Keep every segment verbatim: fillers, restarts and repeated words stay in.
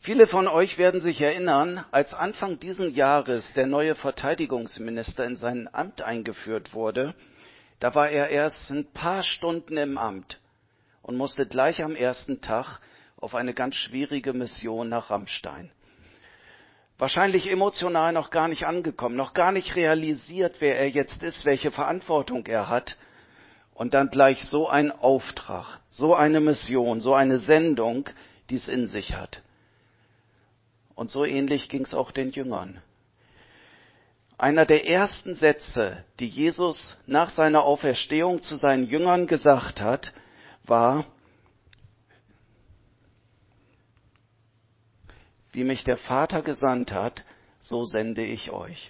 Viele von euch werden sich erinnern, als Anfang dieses Jahres der neue Verteidigungsminister in sein Amt eingeführt wurde, da war er erst ein paar Stunden im Amt und musste gleich am ersten Tag auf eine ganz schwierige Mission nach Ramstein. Wahrscheinlich emotional noch gar nicht angekommen, noch gar nicht realisiert, wer er jetzt ist, welche Verantwortung er hat. Und dann gleich so ein Auftrag, so eine Mission, so eine Sendung, die es in sich hat. Und so ähnlich ging es auch den Jüngern. Einer der ersten Sätze, die Jesus nach seiner Auferstehung zu seinen Jüngern gesagt hat, war: Wie mich der Vater gesandt hat, so sende ich euch.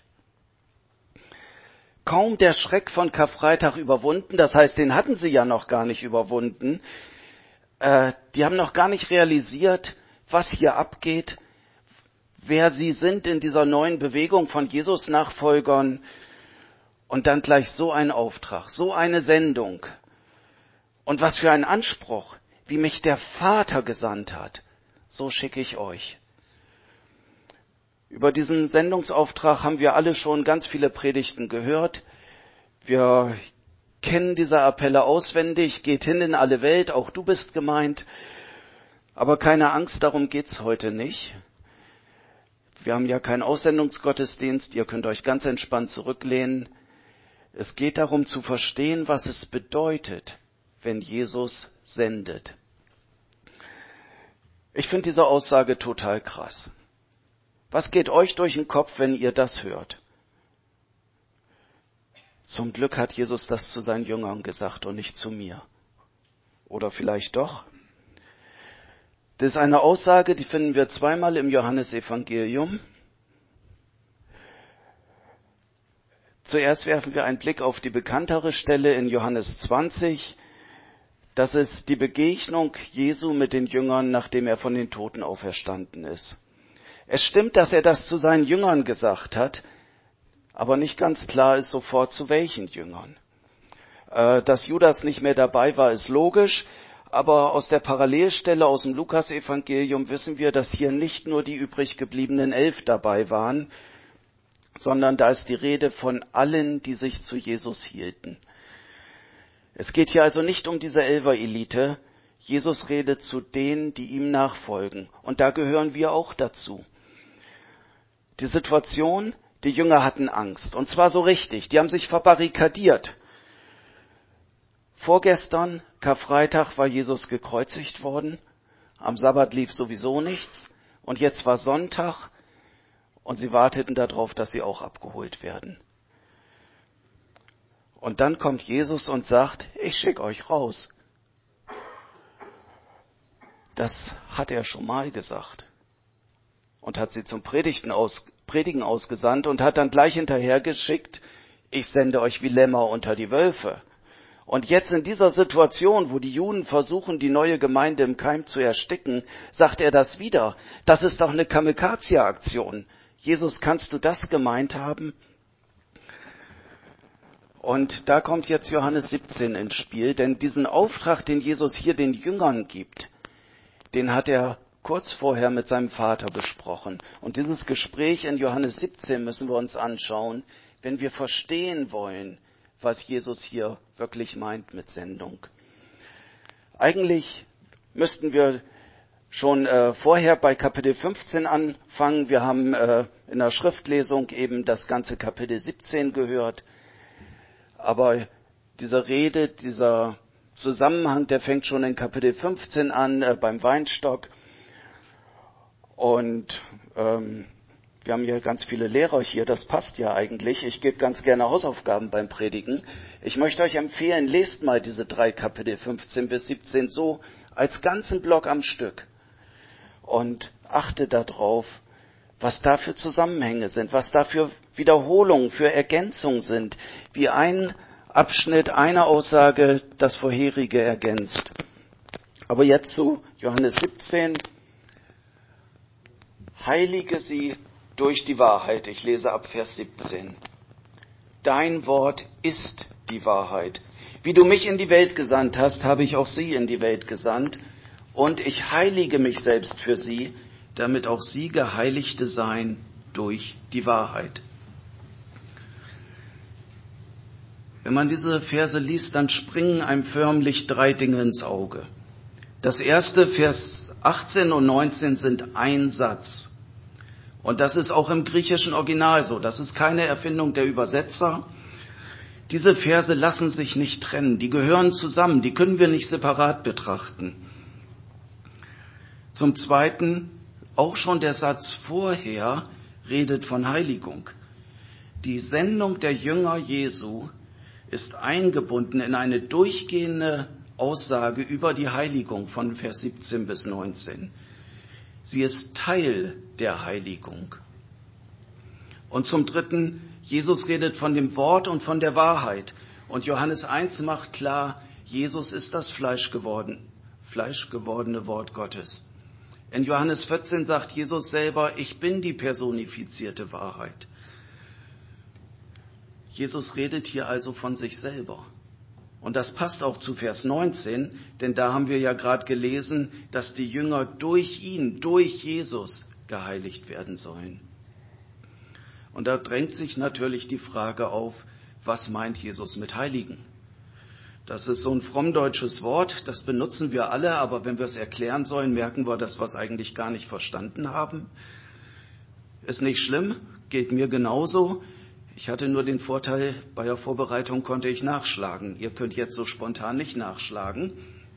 Kaum der Schreck von Karfreitag überwunden, das heißt, den hatten sie ja noch gar nicht überwunden. Äh, die haben noch gar nicht realisiert, was hier abgeht, wer sie sind in dieser neuen Bewegung von Jesus-Nachfolgern. Und dann gleich so ein Auftrag, so eine Sendung. Und was für ein Anspruch, wie mich der Vater gesandt hat, so schicke ich euch. Über diesen Sendungsauftrag haben wir alle schon ganz viele Predigten gehört. Wir kennen diese Appelle auswendig, geht hin in alle Welt, auch du bist gemeint. Aber keine Angst, darum geht's heute nicht. Wir haben ja keinen Aussendungsgottesdienst, ihr könnt euch ganz entspannt zurücklehnen. Es geht darum zu verstehen, was es bedeutet, wenn Jesus sendet. Ich finde diese Aussage total krass. Was geht euch durch den Kopf, wenn ihr das hört? Zum Glück hat Jesus das zu seinen Jüngern gesagt und nicht zu mir. Oder vielleicht doch? Das ist eine Aussage, die finden wir zweimal im Johannesevangelium. Zuerst werfen wir einen Blick auf die bekanntere Stelle in Johannes zwanzig. Das ist die Begegnung Jesu mit den Jüngern, nachdem er von den Toten auferstanden ist. Es stimmt, dass er das zu seinen Jüngern gesagt hat, aber nicht ganz klar ist sofort, zu welchen Jüngern. Dass Judas nicht mehr dabei war, ist logisch, aber aus der Parallelstelle aus dem Lukas-Evangelium wissen wir, dass hier nicht nur die übrig gebliebenen elf dabei waren, sondern da ist die Rede von allen, die sich zu Jesus hielten. Es geht hier also nicht um diese Elfer-Elite. Jesus redet zu denen, die ihm nachfolgen. Und da gehören wir auch dazu. Die Situation, die Jünger hatten Angst. Und zwar so richtig. Die haben sich verbarrikadiert. Vorgestern, Karfreitag, war Jesus gekreuzigt worden. Am Sabbat lief sowieso nichts. Und jetzt war Sonntag. Und sie warteten darauf, dass sie auch abgeholt werden. Und dann kommt Jesus und sagt, ich schicke euch raus. Das hat er schon mal gesagt. Und hat sie zum Predigten aus, Predigen ausgesandt und hat dann gleich hinterher geschickt, ich sende euch wie Lämmer unter die Wölfe. Und jetzt in dieser Situation, wo die Juden versuchen, die neue Gemeinde im Keim zu ersticken, sagt er das wieder. Das ist doch eine Kamikaze-Aktion. Jesus, kannst du das gemeint haben? Und da kommt jetzt Johannes siebzehn ins Spiel, denn diesen Auftrag, den Jesus hier den Jüngern gibt, den hat er kurz vorher mit seinem Vater besprochen. Und dieses Gespräch in Johannes siebzehn müssen wir uns anschauen, wenn wir verstehen wollen, was Jesus hier wirklich meint mit Sendung. Eigentlich müssten wir schon äh, vorher bei Kapitel fünfzehn anfangen. Wir haben äh, in der Schriftlesung eben das ganze Kapitel siebzehn gehört. Aber diese Rede, dieser Zusammenhang, der fängt schon in Kapitel fünfzehn an, äh, beim Weinstock. Und ähm, wir haben hier ganz viele Lehrer hier, das passt ja eigentlich. Ich gebe ganz gerne Hausaufgaben beim Predigen. Ich möchte euch empfehlen, lest mal diese drei Kapitel fünfzehn bis siebzehn so als ganzen Block am Stück. Und achtet darauf, was da für Zusammenhänge sind, was da für Wiederholungen, für Ergänzungen sind, wie ein Abschnitt, eine Aussage das vorherige ergänzt. Aber jetzt zu Johannes siebzehn. Heilige sie durch die Wahrheit. Ich lese ab Vers siebzehn. Dein Wort ist die Wahrheit. Wie du mich in die Welt gesandt hast, habe ich auch sie in die Welt gesandt. Und ich heilige mich selbst für sie, damit auch sie Geheiligte seien durch die Wahrheit. Wenn man diese Verse liest, dann springen einem förmlich drei Dinge ins Auge. Das erste, Vers achtzehn und neunzehn, sind ein Satz. Und das ist auch im griechischen Original so. Das ist keine Erfindung der Übersetzer. Diese Verse lassen sich nicht trennen. Die gehören zusammen. Die können wir nicht separat betrachten. Zum Zweiten, auch schon der Satz vorher redet von Heiligung. Die Sendung der Jünger Jesu ist eingebunden in eine durchgehende Aussage über die Heiligung von Vers siebzehn bis neunzehn. Sie ist Teil der Heiligung. Und zum Dritten, Jesus redet von dem Wort und von der Wahrheit. Und Johannes eins macht klar, Jesus ist das Fleisch geworden, Fleisch gewordene Wort Gottes. In Johannes vierzehn sagt Jesus selber, ich bin die personifizierte Wahrheit. Jesus redet hier also von sich selber. Und das passt auch zu Vers neunzehn, denn da haben wir ja gerade gelesen, dass die Jünger durch ihn, durch Jesus geheiligt werden sollen. Und da drängt sich natürlich die Frage auf, was meint Jesus mit Heiligen? Das ist so ein frommdeutsches Wort, das benutzen wir alle, aber wenn wir es erklären sollen, merken wir, dass wir es eigentlich gar nicht verstanden haben. Ist nicht schlimm, geht mir genauso. Ich hatte nur den Vorteil, bei der Vorbereitung konnte ich nachschlagen. Ihr könnt jetzt so spontan nicht nachschlagen.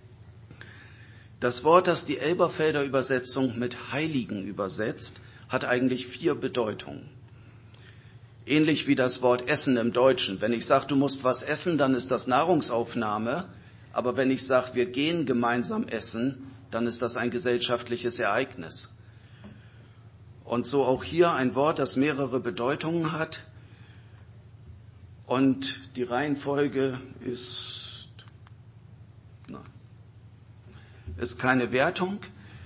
Das Wort, das die Elberfelder Übersetzung mit Heiligen übersetzt, hat eigentlich vier Bedeutungen. Ähnlich wie das Wort Essen im Deutschen. Wenn ich sage, du musst was essen, dann ist das Nahrungsaufnahme. Aber wenn ich sage, wir gehen gemeinsam essen, dann ist das ein gesellschaftliches Ereignis. Und so auch hier ein Wort, das mehrere Bedeutungen hat. Und die Reihenfolge ist, na, ist keine Wertung.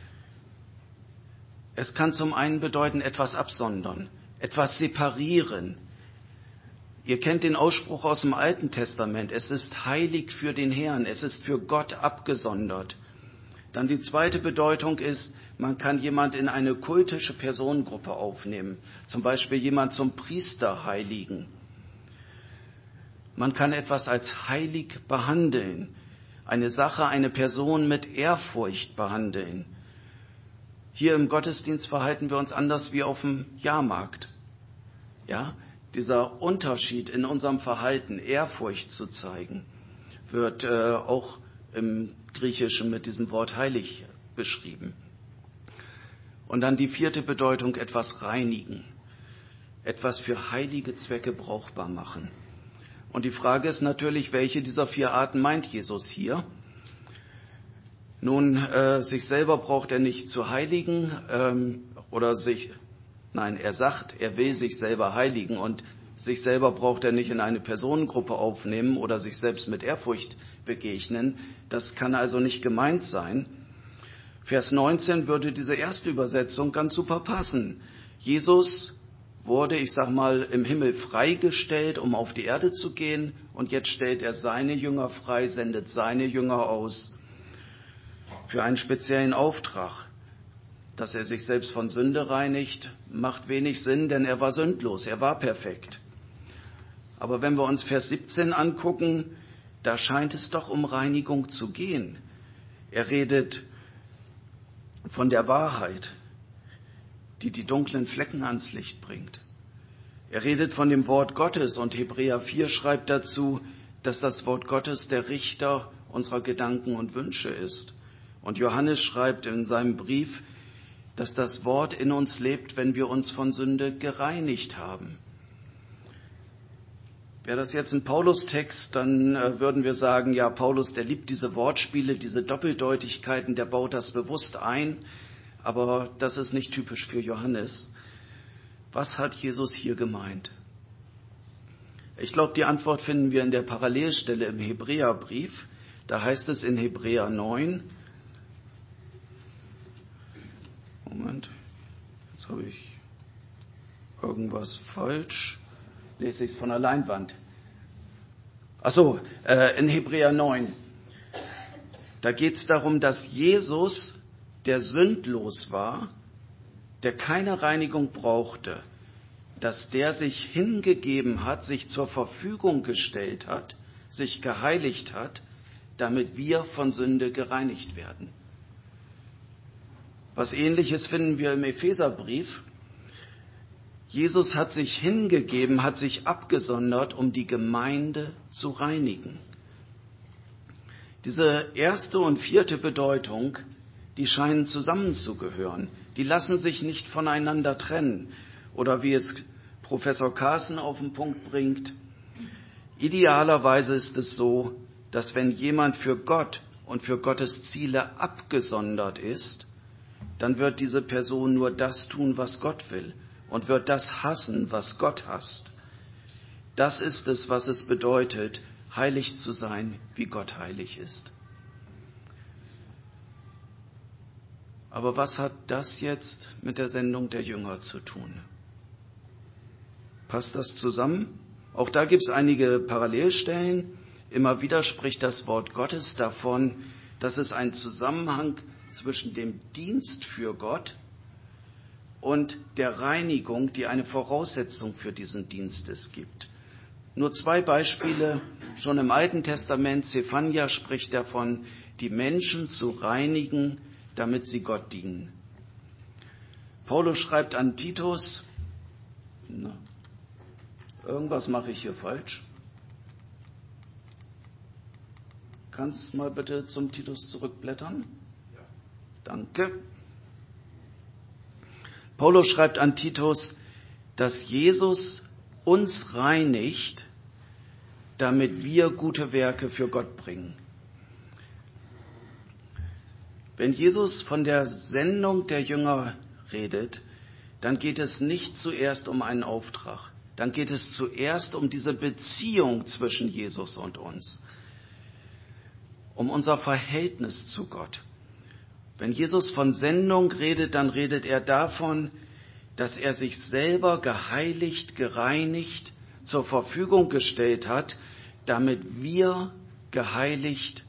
Es kann zum einen bedeuten, etwas absondern, etwas separieren. Ihr kennt den Ausspruch aus dem Alten Testament, es ist heilig für den Herrn, es ist für Gott abgesondert. Dann die zweite Bedeutung ist, man kann jemand in eine kultische Personengruppe aufnehmen, zum Beispiel jemand zum Priester heiligen. Man kann etwas als heilig behandeln, eine Sache, eine Person mit Ehrfurcht behandeln. Hier im Gottesdienst verhalten wir uns anders wie auf dem Jahrmarkt. Ja, dieser Unterschied in unserem Verhalten, Ehrfurcht zu zeigen, wird äh, auch im Griechischen mit diesem Wort heilig beschrieben. Und dann die vierte Bedeutung, etwas reinigen, etwas für heilige Zwecke brauchbar machen. Und die Frage ist natürlich, welche dieser vier Arten meint Jesus hier? Nun, äh, sich selber braucht er nicht zu heiligen ähm, oder sich, nein, er sagt, er will sich selber heiligen und sich selber braucht er nicht in eine Personengruppe aufnehmen oder sich selbst mit Ehrfurcht begegnen. Das kann also nicht gemeint sein. Vers neunzehn würde diese erste Übersetzung ganz super passen. Jesus wurde, ich sag mal, im Himmel freigestellt, um auf die Erde zu gehen. Und jetzt stellt er seine Jünger frei, sendet seine Jünger aus für einen speziellen Auftrag. Dass er sich selbst von Sünde reinigt, macht wenig Sinn, denn er war sündlos, er war perfekt. Aber wenn wir uns Vers siebzehn angucken, da scheint es doch um Reinigung zu gehen. Er redet von der Wahrheit, die die dunklen Flecken ans Licht bringt. Er redet von dem Wort Gottes und Hebräer vier schreibt dazu, dass das Wort Gottes der Richter unserer Gedanken und Wünsche ist. Und Johannes schreibt in seinem Brief, dass das Wort in uns lebt, wenn wir uns von Sünde gereinigt haben. Wäre das jetzt ein Paulus-Text, dann äh, würden wir sagen, ja, Paulus, der liebt diese Wortspiele, diese Doppeldeutigkeiten, der baut das bewusst ein. Aber das ist nicht typisch für Johannes. Was hat Jesus hier gemeint? Ich glaube, die Antwort finden wir in der Parallelstelle im Hebräerbrief. Da heißt es in Hebräer neun, Moment, jetzt habe ich irgendwas falsch. Lese ich es von der Leinwand. Ach so, äh, in Hebräer neun. Da geht es darum, dass Jesus, der sündlos war, der keine Reinigung brauchte, dass der sich hingegeben hat, sich zur Verfügung gestellt hat, sich geheiligt hat, damit wir von Sünde gereinigt werden. Was Ähnliches finden wir im Epheserbrief. Jesus hat sich hingegeben, hat sich abgesondert, um die Gemeinde zu reinigen. Diese erste und vierte Bedeutung, die scheinen zusammenzugehören. Die lassen sich nicht voneinander trennen. Oder wie es Professor Carson auf den Punkt bringt, idealerweise ist es so, dass wenn jemand für Gott und für Gottes Ziele abgesondert ist, dann wird diese Person nur das tun, was Gott will und wird das hassen, was Gott hasst. Das ist es, was es bedeutet, heilig zu sein, wie Gott heilig ist. Aber was hat das jetzt mit der Sendung der Jünger zu tun? Passt das zusammen? Auch da gibt es einige Parallelstellen. Immer wieder spricht das Wort Gottes davon, dass es einen Zusammenhang zwischen dem Dienst für Gott und der Reinigung, die eine Voraussetzung für diesen Dienst es gibt. Nur zwei Beispiele. Schon im Alten Testament, Zephania spricht davon, die Menschen zu reinigen, damit sie Gott dienen. Paulus schreibt an Titus, na, irgendwas mache ich hier falsch. Kannst mal bitte zum Titus zurückblättern? Ja. Danke. Paulus schreibt an Titus, dass Jesus uns reinigt, damit wir gute Werke für Gott bringen. Wenn Jesus von der Sendung der Jünger redet, dann geht es nicht zuerst um einen Auftrag. Dann geht es zuerst um diese Beziehung zwischen Jesus und uns, um unser Verhältnis zu Gott. Wenn Jesus von Sendung redet, dann redet er davon, dass er sich selber geheiligt, gereinigt, zur Verfügung gestellt hat, damit wir geheiligt,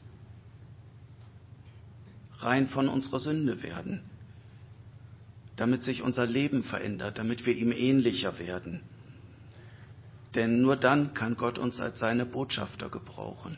rein von unserer Sünde werden, damit sich unser Leben verändert, damit wir ihm ähnlicher werden. Denn nur dann kann Gott uns als seine Botschafter gebrauchen.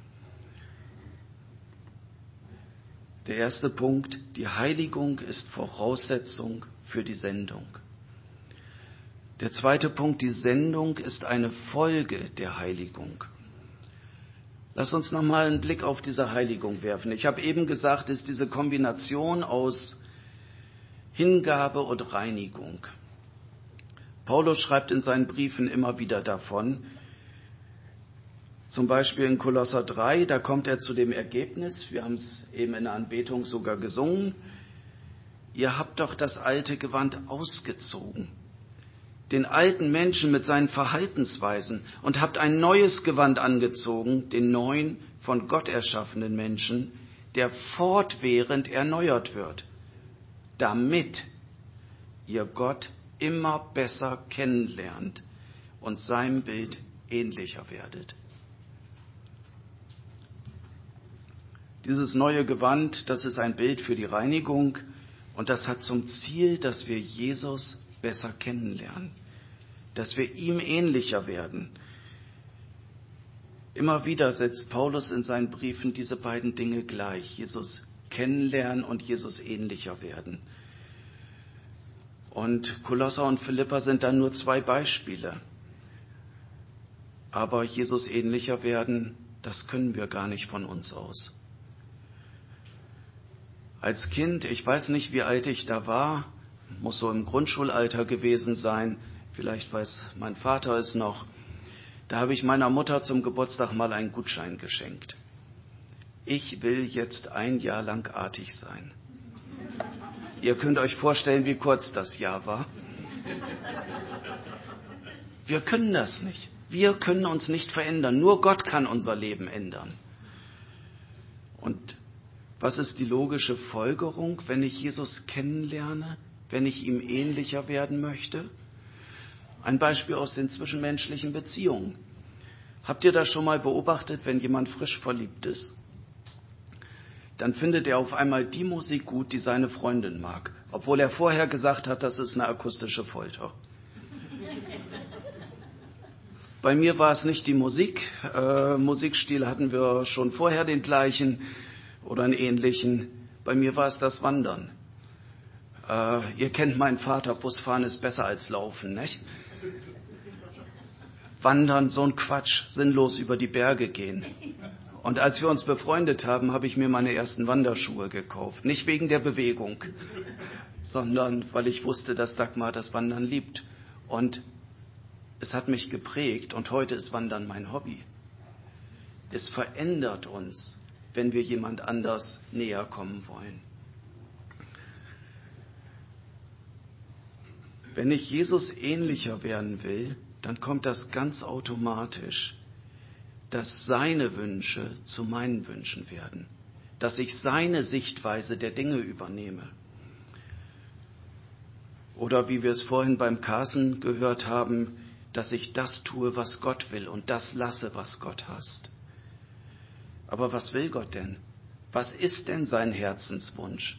Der erste Punkt, die Heiligung ist Voraussetzung für die Sendung. Der zweite Punkt, die Sendung ist eine Folge der Heiligung. Lass uns nochmal einen Blick auf diese Heiligung werfen. Ich habe eben gesagt, es ist diese Kombination aus Hingabe und Reinigung. Paulus schreibt in seinen Briefen immer wieder davon, zum Beispiel in Kolosser drei, da kommt er zu dem Ergebnis, wir haben es eben in der Anbetung sogar gesungen, ihr habt doch das alte Gewand ausgezogen, den alten Menschen mit seinen Verhaltensweisen, und habt ein neues Gewand angezogen, den neuen, von Gott erschaffenen Menschen, der fortwährend erneuert wird, damit ihr Gott immer besser kennenlernt und seinem Bild ähnlicher werdet. Dieses neue Gewand, das ist ein Bild für die Reinigung und das hat zum Ziel, dass wir Jesus besser kennenlernen, dass wir ihm ähnlicher werden. Immer wieder setzt Paulus in seinen Briefen diese beiden Dinge gleich, Jesus kennenlernen und Jesus ähnlicher werden. Und Kolosser und Philipper sind dann nur zwei Beispiele. Aber Jesus ähnlicher werden, das können wir gar nicht von uns aus. Als Kind, ich weiß nicht, wie alt ich da war, muss so im Grundschulalter gewesen sein, vielleicht weiß mein Vater es noch, da habe ich meiner Mutter zum Geburtstag mal einen Gutschein geschenkt. Ich will jetzt ein Jahr lang artig sein. Ihr könnt euch vorstellen, wie kurz das Jahr war. Wir können das nicht. Wir können uns nicht verändern. Nur Gott kann unser Leben ändern. Und was ist die logische Folgerung, wenn ich Jesus kennenlerne, wenn ich ihm ähnlicher werden möchte? Ein Beispiel aus den zwischenmenschlichen Beziehungen. Habt ihr das schon mal beobachtet, wenn jemand frisch verliebt ist? dann findet er auf einmal die Musik gut, die seine Freundin mag, obwohl er vorher gesagt hat, das ist eine akustische Folter. Bei mir war es nicht die Musik. Äh, Musikstil hatten wir schon vorher den gleichen oder einen ähnlichen. Bei mir war es das Wandern. Äh, ihr kennt meinen Vater, Busfahren ist besser als Laufen, nicht? Wandern, so ein Quatsch, sinnlos über die Berge gehen. Und als wir uns befreundet haben, habe ich mir meine ersten Wanderschuhe gekauft. Nicht wegen der Bewegung, sondern weil ich wusste, dass Dagmar das Wandern liebt. Und es hat mich geprägt und heute ist Wandern mein Hobby. Es verändert uns, wenn wir jemand anders näher kommen wollen. Wenn ich Jesus ähnlicher werden will, dann kommt das ganz automatisch, dass seine Wünsche zu meinen Wünschen werden, dass ich seine Sichtweise der Dinge übernehme. Oder wie wir es vorhin beim Carsten gehört haben, dass ich das tue, was Gott will und das lasse, was Gott hasst. Aber was will Gott denn? Was ist denn sein Herzenswunsch?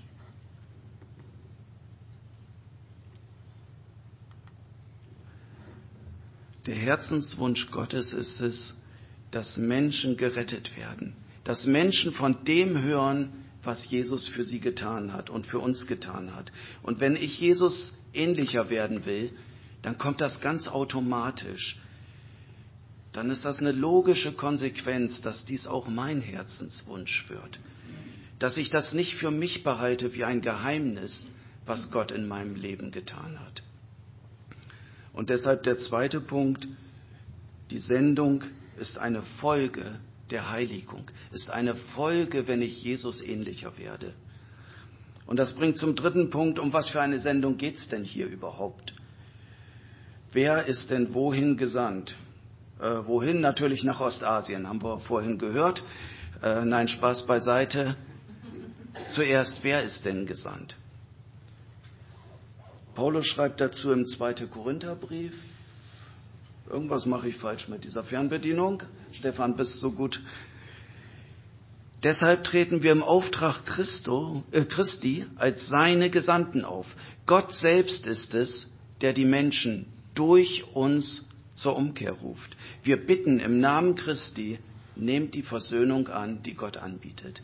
Der Herzenswunsch Gottes ist es, dass Menschen gerettet werden, dass Menschen von dem hören, was Jesus für sie getan hat und für uns getan hat. Und wenn ich Jesus ähnlicher werden will, dann kommt das ganz automatisch. Dann ist das eine logische Konsequenz, dass dies auch mein Herzenswunsch wird. Dass ich das nicht für mich behalte wie ein Geheimnis, was Gott in meinem Leben getan hat. Und deshalb der zweite Punkt, die Sendung ist eine Folge der Heiligung, ist eine Folge, wenn ich Jesus ähnlicher werde. Und das bringt zum dritten Punkt, um was für eine Sendung geht es denn hier überhaupt? Wer ist denn wohin gesandt? Äh, wohin? Natürlich nach Ostasien, haben wir vorhin gehört. Äh, nein, Spaß beiseite. Zuerst, wer ist denn gesandt? Paulus schreibt dazu im zweiten Korintherbrief, irgendwas mache ich falsch mit dieser Fernbedienung. Stefan, bist so gut. Deshalb treten wir im Auftrag Christo, äh, Christi als seine Gesandten auf. Gott selbst ist es, der die Menschen durch uns zur Umkehr ruft. Wir bitten im Namen Christi, nehmt die Versöhnung an, die Gott anbietet.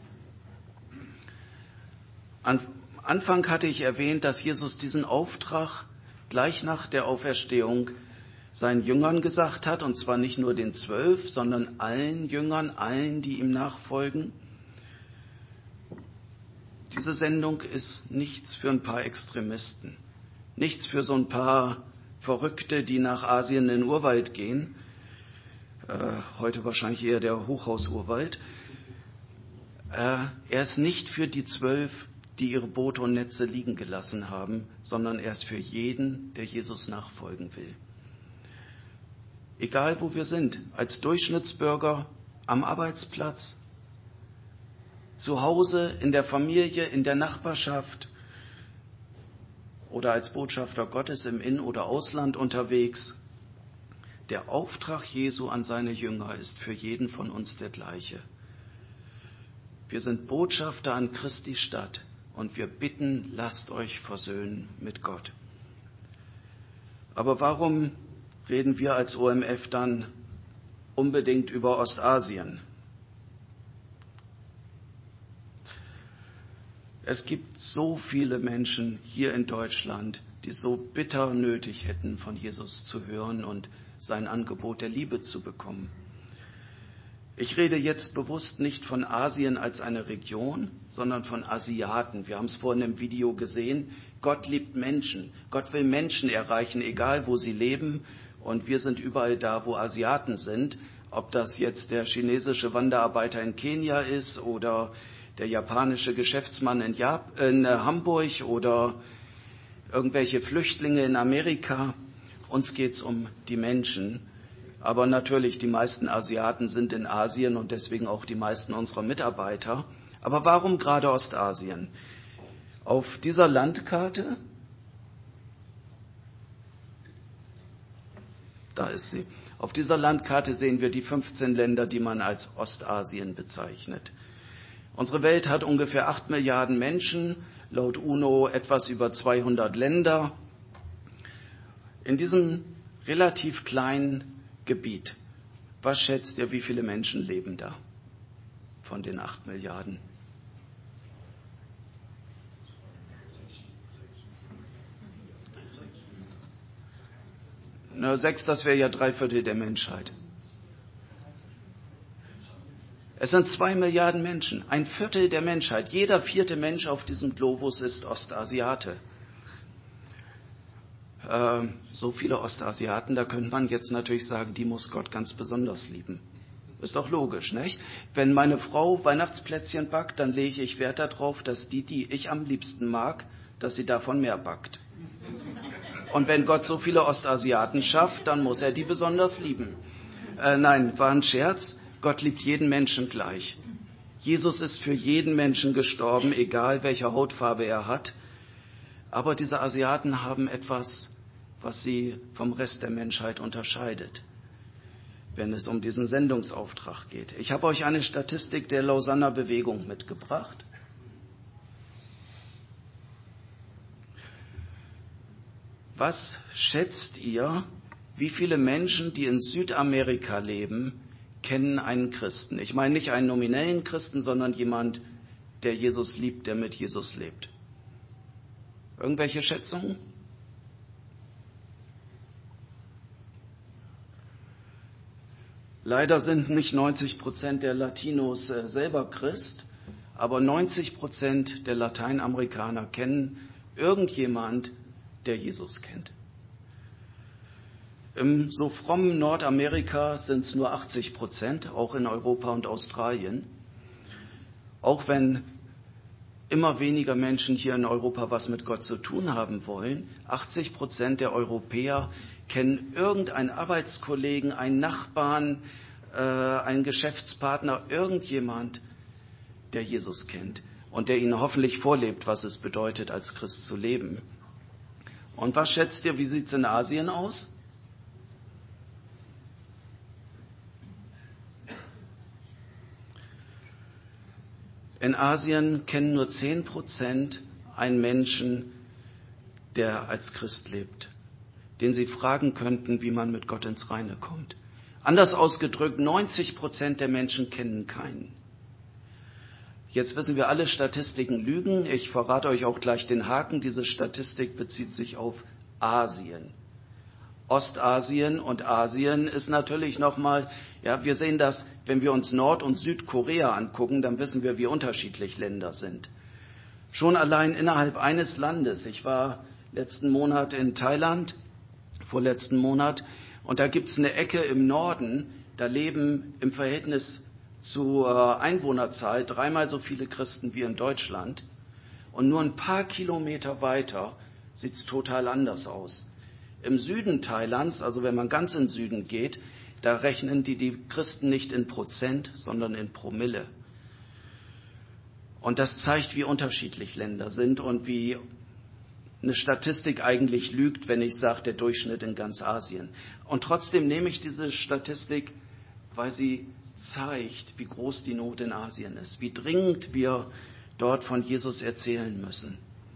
Am Anfang hatte ich erwähnt, dass Jesus diesen Auftrag gleich nach der Auferstehung seinen Jüngern gesagt hat, und zwar nicht nur den Zwölf, sondern allen Jüngern, allen, die ihm nachfolgen. Diese Sendung ist nichts für ein paar Extremisten, nichts für so ein paar Verrückte, die nach Asien in den Urwald gehen, äh, heute wahrscheinlich eher der Hochhausurwald. Äh, er ist nicht für die Zwölf, die ihre Boote und Netze liegen gelassen haben, sondern er ist für jeden, der Jesus nachfolgen will. Egal wo wir sind, als Durchschnittsbürger, am Arbeitsplatz, zu Hause, in der Familie, in der Nachbarschaft oder als Botschafter Gottes im In- oder Ausland unterwegs. Der Auftrag Jesu an seine Jünger ist für jeden von uns der gleiche. Wir sind Botschafter an Christi Stadt und wir bitten, lasst euch versöhnen mit Gott. Aber warum reden wir als O M F dann unbedingt über Ostasien? Es gibt so viele Menschen hier in Deutschland, die so bitter nötig hätten, von Jesus zu hören und sein Angebot der Liebe zu bekommen. Ich rede jetzt bewusst nicht von Asien als eine Region, sondern von Asiaten. Wir haben es vorhin im Video gesehen. Gott liebt Menschen. Gott will Menschen erreichen, egal wo sie leben. Und wir sind überall da, wo Asiaten sind. Ob das jetzt der chinesische Wanderarbeiter in Kenia ist oder der japanische Geschäftsmann in, Jap- in Hamburg oder irgendwelche Flüchtlinge in Amerika. Uns geht es um die Menschen. Aber natürlich, die meisten Asiaten sind in Asien und deswegen auch die meisten unserer Mitarbeiter. Aber warum gerade Ostasien? Auf dieser Landkarte, da ist sie, auf dieser Landkarte sehen wir die fünfzehn Länder, die man als Ostasien bezeichnet. Unsere Welt hat ungefähr acht Milliarden Menschen, laut UNO etwas über zweihundert Länder. In diesem relativ kleinen Gebiet, was schätzt ihr, wie viele Menschen leben da von den acht Milliarden? Na, sechs, das wäre ja drei Viertel der Menschheit. Es sind zwei Milliarden Menschen, ein Viertel der Menschheit. Jeder vierte Mensch auf diesem Globus ist Ostasiate. Äh, so viele Ostasiaten, da könnte man jetzt natürlich sagen, die muss Gott ganz besonders lieben. Ist doch logisch, nicht? Wenn meine Frau Weihnachtsplätzchen backt, dann lege ich Wert darauf, dass die, die ich am liebsten mag, dass sie davon mehr backt. Und wenn Gott so viele Ostasiaten schafft, dann muss er die besonders lieben. Äh, nein, war ein Scherz. Gott liebt jeden Menschen gleich. Jesus ist für jeden Menschen gestorben, egal welche Hautfarbe er hat. Aber diese Asiaten haben etwas, was sie vom Rest der Menschheit unterscheidet, wenn es um diesen Sendungsauftrag geht. Ich habe euch eine Statistik der Lausanner Bewegung mitgebracht. Was schätzt ihr, wie viele Menschen, die in Südamerika leben, kennen einen Christen? Ich meine nicht einen nominellen Christen, sondern jemand, der Jesus liebt, der mit Jesus lebt. Irgendwelche Schätzungen? Leider sind nicht neunzig Prozent der Latinos äh, selber Christ, aber neunzig Prozent der Lateinamerikaner kennen irgendjemand, der Jesus kennt. Im so frommen Nordamerika sind es nur achtzig Prozent, auch in Europa und Australien. Auch wenn immer weniger Menschen hier in Europa was mit Gott zu tun haben wollen, achtzig Prozent der Europäer kennen irgendeinen Arbeitskollegen, einen Nachbarn, äh, einen Geschäftspartner, irgendjemand, der Jesus kennt und der ihnen hoffentlich vorlebt, was es bedeutet, als Christ zu leben. Und was schätzt ihr, wie sieht es in Asien aus? In Asien kennen nur zehn Prozent einen Menschen, der als Christ lebt, den sie fragen könnten, wie man mit Gott ins Reine kommt. Anders ausgedrückt, neunzig Prozent der Menschen kennen keinen. Jetzt wissen wir, alle Statistiken lügen. Ich verrate euch auch gleich den Haken. Diese Statistik bezieht sich auf Asien. Ostasien und Asien ist natürlich nochmal, ja, wir sehen das, wenn wir uns Nord- und Südkorea angucken, dann wissen wir, wie unterschiedlich Länder sind. Schon allein innerhalb eines Landes. Ich war letzten Monat in Thailand, vorletzten Monat, und da gibt es eine Ecke im Norden, da leben im Verhältnis zur Einwohnerzahl dreimal so viele Christen wie in Deutschland. Und nur ein paar Kilometer weiter sieht es total anders aus. Im Süden Thailands, also wenn man ganz in den Süden geht, da rechnen die die Christen nicht in Prozent, sondern in Promille. Und das zeigt, wie unterschiedlich Länder sind und wie eine Statistik eigentlich lügt, wenn ich sage, der Durchschnitt in ganz Asien. Und trotzdem nehme ich diese Statistik, weil sie zeigt, wie groß die Not in Asien ist, wie dringend wir dort von Jesus erzählen müssen.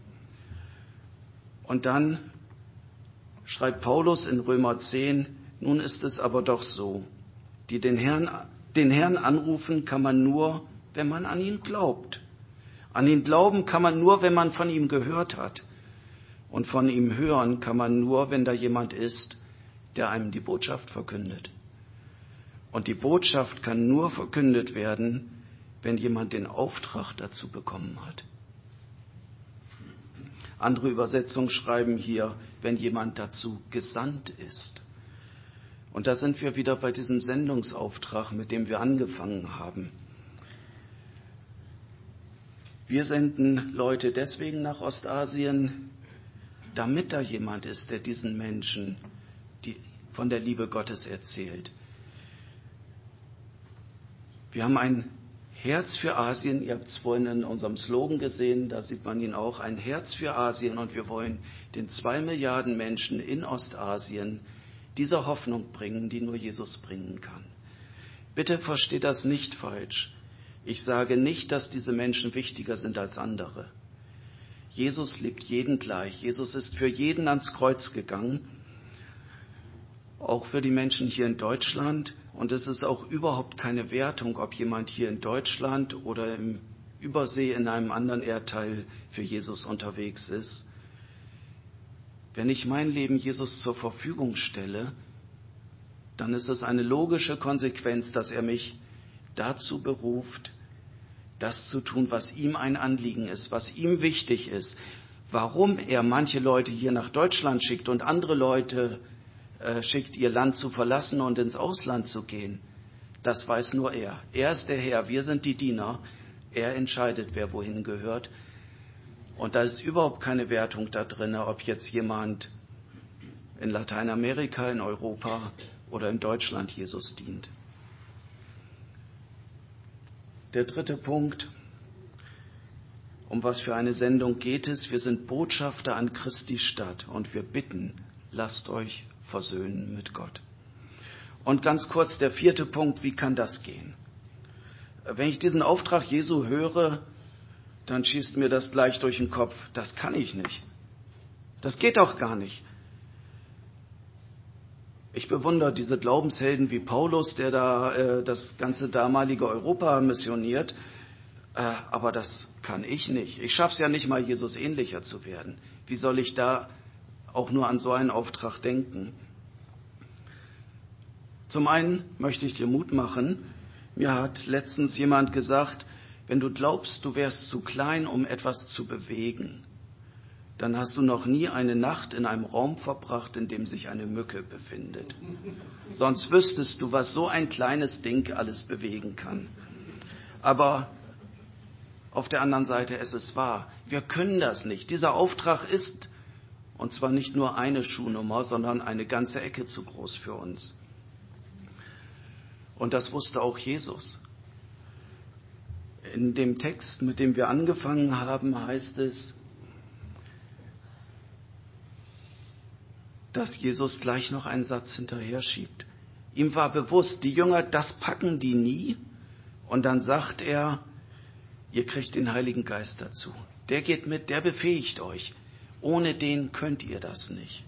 Und dann schreibt Paulus in Römer zehn, nun ist es aber doch so, die den Herrn, den Herrn anrufen kann man nur, wenn man an ihn glaubt. An ihn glauben kann man nur, wenn man von ihm gehört hat. Und von ihm hören kann man nur, wenn da jemand ist, der einem die Botschaft verkündet. Und die Botschaft kann nur verkündet werden, wenn jemand den Auftrag dazu bekommen hat. Andere Übersetzungen schreiben hier, wenn jemand dazu gesandt ist. Und da sind wir wieder bei diesem Sendungsauftrag, mit dem wir angefangen haben. Wir senden Leute deswegen nach Ostasien, damit da jemand ist, der diesen Menschen die von der Liebe Gottes erzählt. Wir haben ein Herz für Asien, ihr habt es vorhin in unserem Slogan gesehen, da sieht man ihn auch, ein Herz für Asien, und wir wollen den zwei Milliarden Menschen in Ostasien diese Hoffnung bringen, die nur Jesus bringen kann. Bitte versteht das nicht falsch. Ich sage nicht, dass diese Menschen wichtiger sind als andere. Jesus liebt jeden gleich. Jesus ist für jeden ans Kreuz gegangen, auch für die Menschen hier in Deutschland. Und es ist auch überhaupt keine Wertung, ob jemand hier in Deutschland oder im Übersee in einem anderen Erdteil für Jesus unterwegs ist. Wenn ich mein Leben Jesus zur Verfügung stelle, dann ist es eine logische Konsequenz, dass er mich dazu beruft, das zu tun, was ihm ein Anliegen ist, was ihm wichtig ist. Warum er manche Leute hier nach Deutschland schickt und andere Leute äh, schickt, ihr Land zu verlassen und ins Ausland zu gehen, das weiß nur er. Er ist der Herr, wir sind die Diener. Er entscheidet, wer wohin gehört. Und da ist überhaupt keine Wertung da drin, ob jetzt jemand in Lateinamerika, in Europa oder in Deutschland Jesus dient. Der dritte Punkt, um was für eine Sendung geht es? Wir sind Botschafter an Christi Stadt und wir bitten, lasst euch versöhnen mit Gott. Und ganz kurz der vierte Punkt, wie kann das gehen? Wenn ich diesen Auftrag Jesu höre, dann schießt mir das gleich durch den Kopf. Das kann ich nicht. Das geht auch gar nicht. Ich bewundere diese Glaubenshelden wie Paulus, der da äh, das ganze damalige Europa missioniert. Äh, aber das kann ich nicht. Ich schaffe es ja nicht mal, Jesus ähnlicher zu werden. Wie soll ich da auch nur an so einen Auftrag denken? Zum einen möchte ich dir Mut machen. Mir hat letztens jemand gesagt, wenn du glaubst, du wärst zu klein, um etwas zu bewegen, dann hast du noch nie eine Nacht in einem Raum verbracht, in dem sich eine Mücke befindet. Sonst wüsstest du, was so ein kleines Ding alles bewegen kann. Aber auf der anderen Seite, es ist wahr, wir können das nicht. Dieser Auftrag ist, und zwar nicht nur eine Schuhnummer, sondern eine ganze Ecke zu groß für uns. Und das wusste auch Jesus. In dem Text, mit dem wir angefangen haben, heißt es, dass Jesus gleich noch einen Satz hinterher schiebt. Ihm war bewusst, die Jünger, das packen die nie. Und dann sagt er, ihr kriegt den Heiligen Geist dazu. Der geht mit, der befähigt euch. Ohne den könnt ihr das nicht.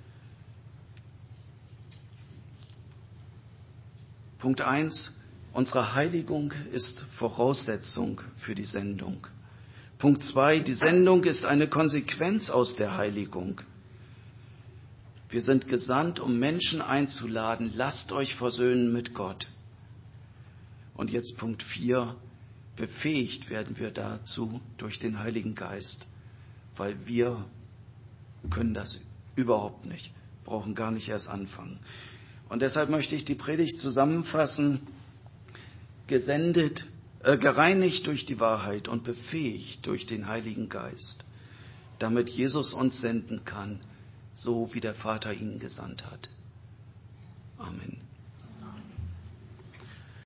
Punkt eins. Unsere Heiligung ist Voraussetzung für die Sendung. Punkt zwei. Die Sendung ist eine Konsequenz aus der Heiligung. Wir sind gesandt, um Menschen einzuladen. Lasst euch versöhnen mit Gott. Und jetzt Punkt vier. Befähigt werden wir dazu durch den Heiligen Geist, weil wir können das überhaupt nicht, brauchen gar nicht erst anfangen. Und deshalb möchte ich die Predigt zusammenfassen. Gesendet, äh, gereinigt durch die Wahrheit und befähigt durch den Heiligen Geist, damit Jesus uns senden kann, so wie der Vater ihn gesandt hat. Amen.